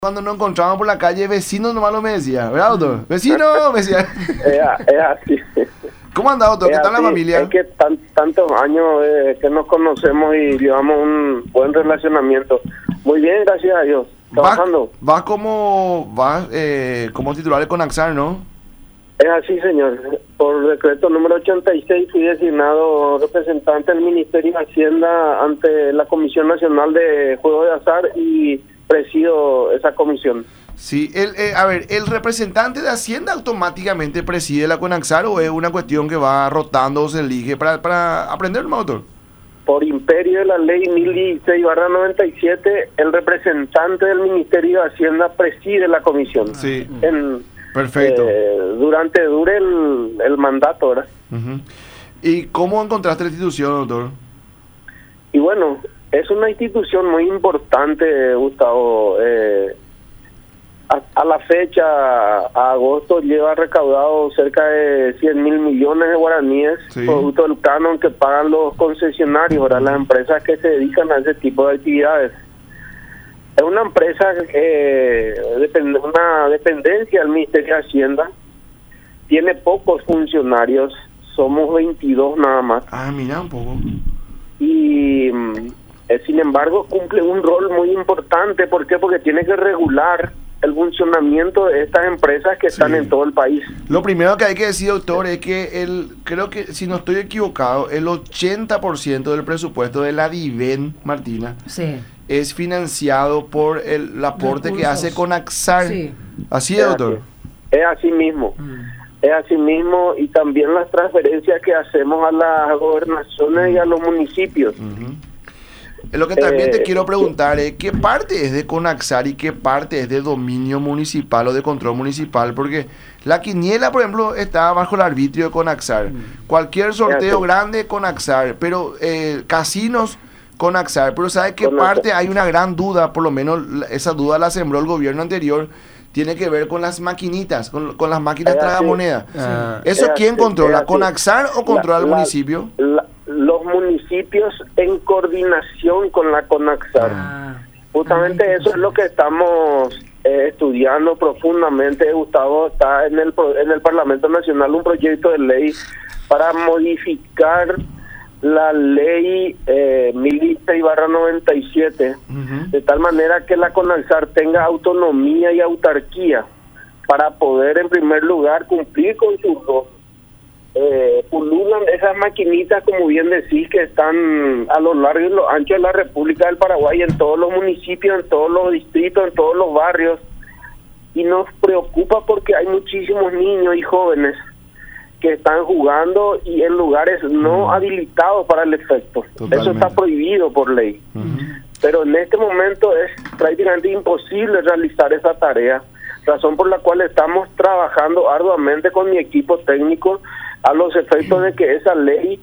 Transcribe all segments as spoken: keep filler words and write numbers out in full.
Cuando nos encontramos por la calle, vecino nomás lo me decía, ¿verdad, doctor? Vecino, me decía. Es, es así. ¿Cómo anda, doctor? ¿Qué tal la familia? Es que tan, tantos años eh, que nos conocemos y llevamos un buen relacionamiento. Muy bien, gracias a Dios. Trabajando. Va, va como va eh, como titular de Conaxar, ¿no? Es así, señor. Por decreto número ochenta y seis fui designado representante del Ministerio de Hacienda ante la Comisión Nacional de Juegos de Azar y presido esa comisión. Sí, el, eh, a ver, ¿el representante de Hacienda automáticamente preside la Conaxar o es una cuestión que va rotando o se elige para, para aprender, ¿no, doctor? Por imperio de la ley mil dieciséis barra noventa y siete, el representante del Ministerio de Hacienda preside la comisión. Sí, en, perfecto. Eh, durante dure el, el mandato, ¿verdad? Uh-huh. ¿Y cómo encontraste la institución, doctor? Y bueno, es una institución muy importante, Gustavo. Eh, a, a la fecha, a agosto, lleva recaudado cerca de cien mil millones de guaraníes, sí, producto del canon que pagan los concesionarios, ¿verdad? Las empresas que se dedican a ese tipo de actividades. Es una empresa, eh, depend, una dependencia del Ministerio de Hacienda, tiene pocos funcionarios, somos veintidós nada más. Ah, mira un poco. Y eh, sin embargo cumple un rol muy importante. ¿Por qué? Porque tiene que regular el funcionamiento de estas empresas que están, sí, en todo el país. Lo primero que hay que decir, doctor, es que el, creo que, si no estoy equivocado, el ochenta por ciento del presupuesto de la DIVEN, Martina, sí, es financiado por el, el aporte Recursos. que hace Conaxar. Sí. ¿Así es, doctor? Así, es así mismo. Mm. Es así mismo, y también las transferencias que hacemos a las gobernaciones mm. y a los municipios. Uh-huh. Lo que también eh, te quiero preguntar es qué parte es de Conaxar y qué parte es de dominio municipal o de control municipal, porque la quiniela, por ejemplo, está bajo el arbitrio de Conaxar. Mm. Cualquier sorteo grande, Conaxar, pero eh, casinos, Conaxar. Pero ¿sabe qué Conaxar. parte? Hay una gran duda, por lo menos esa duda la sembró el gobierno anterior, tiene que ver con las maquinitas, con, con las máquinas tragamonedas. Ah. ¿Eso es quién controla? ¿Conaxar o controla el municipio? La, los municipios en coordinación con la Conaxar. Ah. Justamente ah, eso es lo que estamos eh, estudiando profundamente. Gustavo, está en el, en el Parlamento Nacional un proyecto de ley para modificar la ley eh, mil dieciséis barra noventa y siete, uh-huh, de tal manera que la Conaxar tenga autonomía y autarquía para poder en primer lugar cumplir con sus rol. Eh, pululan esas maquinitas, como bien decís, que están a lo largo y lo ancho de la República del Paraguay, en todos los municipios, en todos los distritos, en todos los barrios, y nos preocupa porque hay muchísimos niños y jóvenes que están jugando y en lugares no uh-huh. habilitados para el efecto. Totalmente. Eso está prohibido por ley. Uh-huh. Pero en este momento es prácticamente imposible realizar esa tarea, razón por la cual estamos trabajando arduamente con mi equipo técnico a los efectos uh-huh. de que esa ley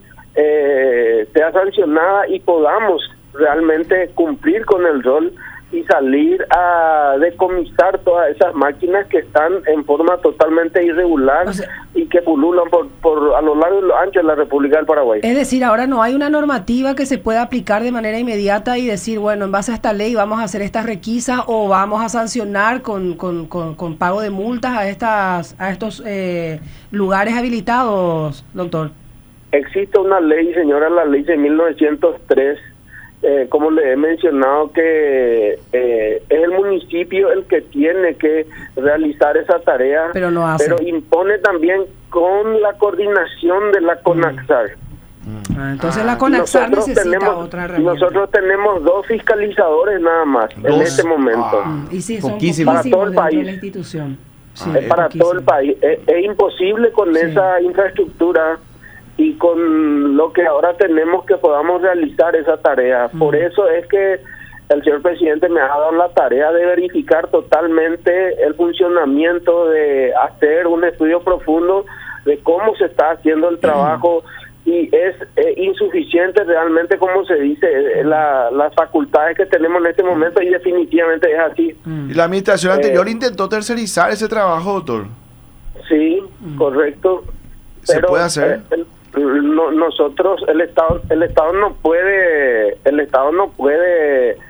eh, sea sancionada y podamos realmente cumplir con el rol y salir a decomisar todas esas máquinas que están en forma totalmente irregular, o sea, y que pululan por, por a lo largo y lo ancho de la República del Paraguay. Es decir, ahora no hay una normativa que se pueda aplicar de manera inmediata y decir, bueno, en base a esta ley vamos a hacer estas requisas o vamos a sancionar con, con, con, con pago de multas a estas a estos eh, lugares habilitados, doctor. Existe una ley, señora, la ley de mil novecientos tres, Eh, como le he mencionado, que eh, es el municipio el que tiene que realizar esa tarea, pero, no hace. pero impone también con la coordinación de la Conaxar. Mm. Ah, entonces ah, la Conaxar necesita tenemos, otra herramienta. Nosotros tenemos dos fiscalizadores nada más dos. en este momento. Ah, y sí, son poquísimos para todo el país. La institución. Sí, es para poquísimo. todo el país. Es, es imposible con sí. esa infraestructura y con lo que ahora tenemos que podamos realizar esa tarea. Mm. Por eso es que el señor presidente me ha dado la tarea de verificar totalmente el funcionamiento, de hacer un estudio profundo de cómo se está haciendo el trabajo, mm. y es eh, insuficiente realmente, como se dice, la, las facultades que tenemos en este momento, y definitivamente es así. Mm. ¿Y la administración eh, anterior intentó tercerizar ese trabajo, doctor? Sí, mm. correcto. ¿Se Pero, puede hacer? Eh, No, nosotros el estado el estado no puede el estado no puede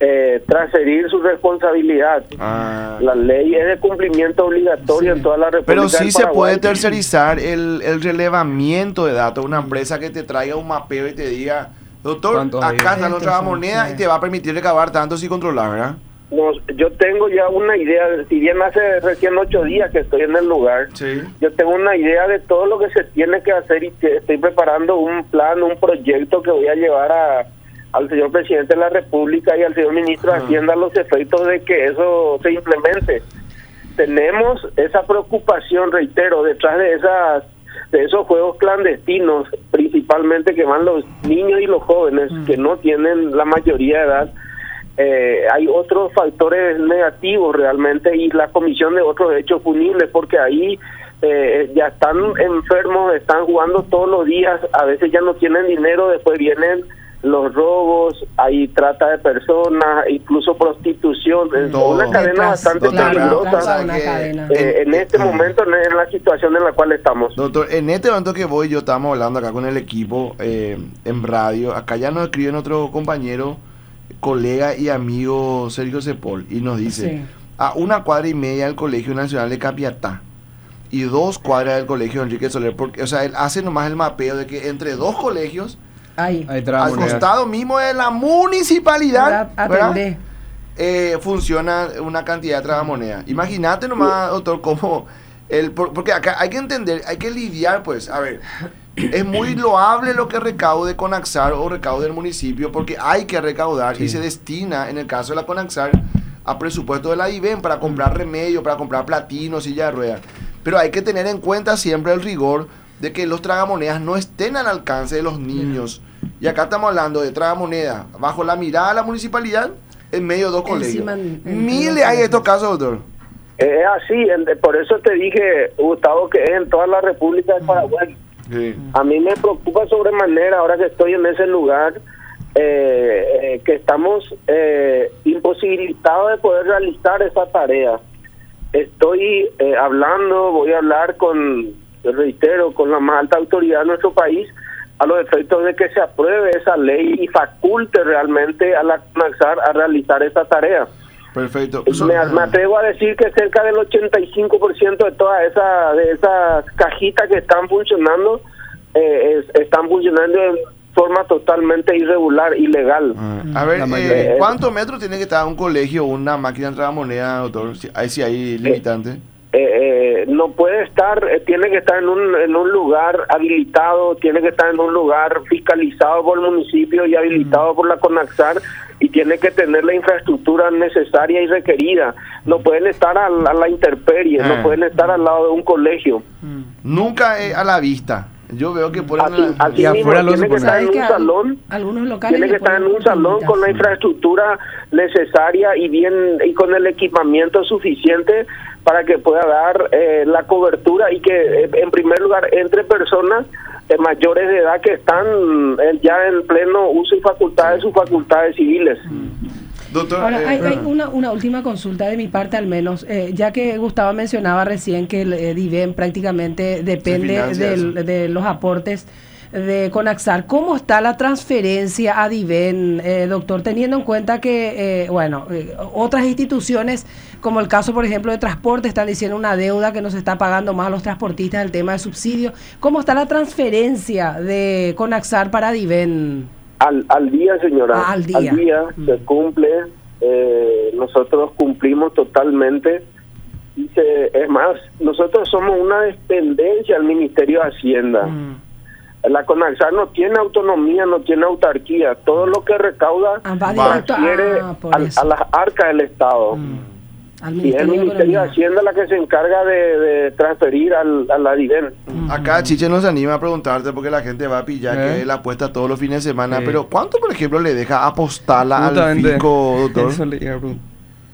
eh, transferir su responsabilidad. Ah. La ley es de cumplimiento obligatorio Sí. en toda la República Pero sí del se Paraguay. puede tercerizar el, el relevamiento de datos. Una empresa que te traiga un mapeo y te diga, doctor, ¿Cuántos hay? acá está Estos nuestra son, moneda sí. y te va a permitir recabar tanto si controlar, ¿verdad? No, yo tengo ya una idea, si bien hace recién ocho días que estoy en el lugar, Sí. yo tengo una idea de todo lo que se tiene que hacer y que estoy preparando un plan, un proyecto que voy a llevar a, al señor presidente de la República y al señor ministro de Ajá. Hacienda a los efectos de que eso se implemente. Tenemos esa preocupación, reitero, detrás de esas de esos juegos clandestinos, principalmente que van los niños y los jóvenes Mm. que no tienen la mayoría de edad. Eh, hay otros factores negativos realmente y la comisión de otros hechos punibles, porque ahí eh, ya están enfermos, están jugando todos los días, a veces ya no tienen dinero, después vienen los robos, hay trata de personas, incluso prostitución, es Todo. una cadena Detrás, bastante Doctor, claro, peligrosa. detrás de una que- cadena. Eh, en este Ah. momento, en en la situación en la cual estamos. Doctor, en este momento que voy, yo estamos hablando acá con el equipo eh, en radio. Acá ya nos escribe nuestro compañero, colega y amigo Sergio Cepol y nos dice, Sí. a una cuadra y media del Colegio Nacional de Capiatá y dos cuadras del Colegio Enrique Soler, porque, o sea, él hace nomás el mapeo de que entre dos colegios, Ahí. Ahí al trabajamos. costado mismo de la municipalidad, At- ¿verdad? Atendé. eh, funciona una cantidad de tragamonedas. Imagínate nomás, doctor, cómo el, por- porque acá hay que entender, hay que lidiar, pues, a ver, es muy loable lo que recaude Conaxar o recaude el municipio, porque hay que recaudar y Sí. se destina, en el caso de la Conaxar, a presupuesto de la I B E M para comprar remedio, para comprar platino, silla de ruedas. Pero hay que tener en cuenta siempre el rigor de que los tragamonedas no estén al alcance de los niños. Y acá estamos hablando de tragamonedas bajo la mirada de la municipalidad en medio de dos colegios. Encima en- en- Miles en- hay de estos casos, doctor. Es así, en- por eso te dije, Gustavo, que es en toda la República del Paraguay. Sí. A mí me preocupa sobremanera, ahora que estoy en ese lugar, eh, eh, que estamos eh, imposibilitados de poder realizar esa tarea. Estoy eh, hablando, voy a hablar con, reitero, con la más alta autoridad de nuestro país, a los efectos de que se apruebe esa ley y faculte realmente a la CONAXAR a realizar esa tarea. Perfecto. Me, me atrevo a decir que cerca del ochenta y cinco por ciento de todas esas de esas cajitas que están funcionando eh, es- están funcionando en forma totalmente irregular, ilegal. Ah, a ver, La eh, mayoría. ¿cuántos metros tiene que estar un colegio o una máquina de tragamoneda, doctor? Si, ahí sí hay limitante. Eh, eh, no puede estar, eh, tiene que estar en un, en un lugar habilitado, tiene que estar en un lugar fiscalizado por el municipio y habilitado por la CONAXAR y tiene que tener la infraestructura necesaria y requerida. No pueden estar a, la- a la intemperie, Ah. no pueden estar al lado de un colegio. Nunca eh, a la vista. Yo veo que ponen... Así, la- así Y mismo, afuera lo tiene se que pone. estar en ¿Sabes un que al- salón. algunos locales Tiene que le estar en ponen un salón con la cortinitas? infraestructura necesaria y bien y con el equipamiento suficiente para que pueda dar eh, la cobertura y que eh, en primer lugar entre personas eh, mayores de edad que están eh, ya en pleno uso y facultad de sus facultades civiles. Doctor, Ahora, eh, hay, hay una, una última consulta de mi parte al menos, eh, ya que Gustavo mencionaba recién que el eh, DIVEN prácticamente depende financia del- eso. de los aportes de Conaxar. ¿Cómo está la transferencia a DIVEN, eh, doctor? Teniendo en cuenta que, eh, bueno, eh, otras instituciones, como el caso, por ejemplo, de transporte, están diciendo una deuda que nos está pagando más a los transportistas, el tema de subsidio. ¿Cómo está la transferencia de Conaxar para DIVEN? Al, al día, señora. Ah, al día. Mm. se cumple. eh, nosotros cumplimos totalmente. Y se- es más, nosotros somos una dependencia al Ministerio de Hacienda. Mm. La CONAXAR no tiene autonomía, no tiene autarquía. Todo lo que recauda Ah, va Va. directo transfiere ah, por al- eso. a las arcas del Estado. Mm. Al Y es el Ministerio de Ministerio de Economía. Hacienda la que se encarga de, de transferir al, a la DIVEN. acá Chiche nos anima a preguntarte porque la gente va a pillar ¿Eh? que él apuesta todos los fines de semana. Sí. Pero ¿cuánto, por ejemplo, le deja apostarla al Justamente. fisco, doctor? Eso le iba a preguntar.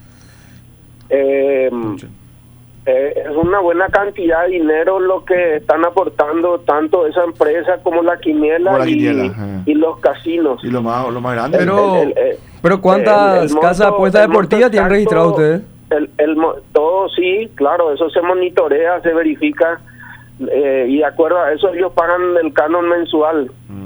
Eh, eh, es una buena cantidad de dinero lo que están aportando tanto esa empresa como la quiniela, Como la y, quiniela, ajá. y los casinos. Y lo más, lo más grande. Pero- El- el- el- Pero ¿cuántas el- el monto- casas de apuestas el monto deportivas tienen exacto, registrado ustedes? El, el, mo- todo sí, claro, eso se monitorea, se verifica eh, y de acuerdo a eso ellos pagan el canon mensual. Mm.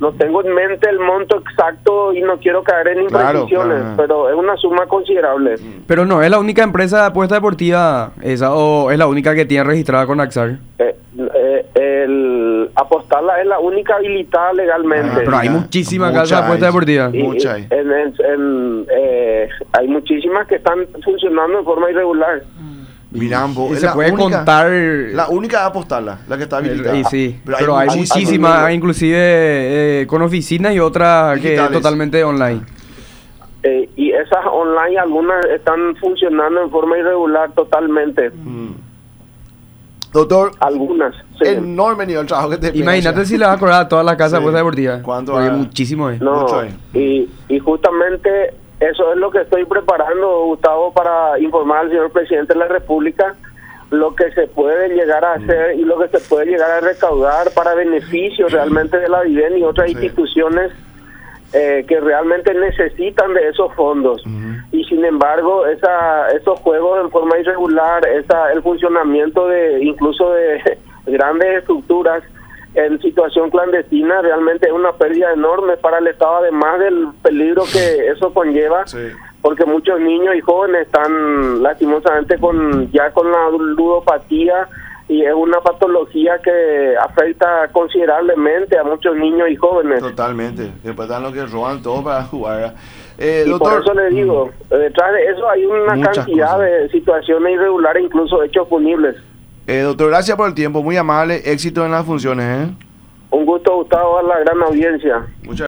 no tengo en mente el monto exacto y no quiero caer en imprecisiones, Claro, claro. pero es una suma considerable. Pero no es la única empresa de apuesta deportiva esa, o es la única que tiene registrada con Axar. Eh, eh, el Apostarla es la única habilitada legalmente. Ah, Pero hay ya. muchísimas Mucha casas de apuesta hay. deportiva. Y- Mucha y hay. en- en- en, eh, hay muchísimas que están funcionando en forma irregular. Mirambo, Y es se la puede única- contar. La única de apostarla, la que está habilitada. Y sí, pero, hay, muchísimas. muchísimas, inclusive eh, con oficinas y otras que Digitales. totalmente online. Eh, y esas online, algunas están funcionando en forma irregular totalmente. Mm. Doctor, Algunas. Sí. enorme nivel de trabajo que te pega, Imagínate o sea. si le vas a cobrar a todas las casas de Sí. apuesta deportiva. ¿Cuánto Porque va? muchísimo es. No, mucho hay. y, y justamente eso es lo que estoy preparando, Gustavo, para informar al señor presidente de la República lo que se puede llegar a hacer y lo que se puede llegar a recaudar para beneficio realmente de la Viven y otras Sí. instituciones eh, que realmente necesitan de esos fondos. Ujú. Y sin embargo, esa, esos juegos en forma irregular, esa, el funcionamiento de incluso de grandes estructuras en situación clandestina realmente es una pérdida enorme para el Estado, además del peligro que eso conlleva, Sí. porque muchos niños y jóvenes están lastimosamente con ya con la ludopatía, y es una patología que afecta considerablemente a muchos niños y jóvenes. Totalmente. Después están los que roban todo para jugar. Eh, Y doctor, por eso le digo, eh, detrás de eso hay una Muchas cantidad cosas. de situaciones irregulares, incluso hechos punibles. eh, doctor, gracias por el tiempo, muy amable, éxito en las funciones, ¿eh? Un gusto, Gustavo, a la gran audiencia. Muchas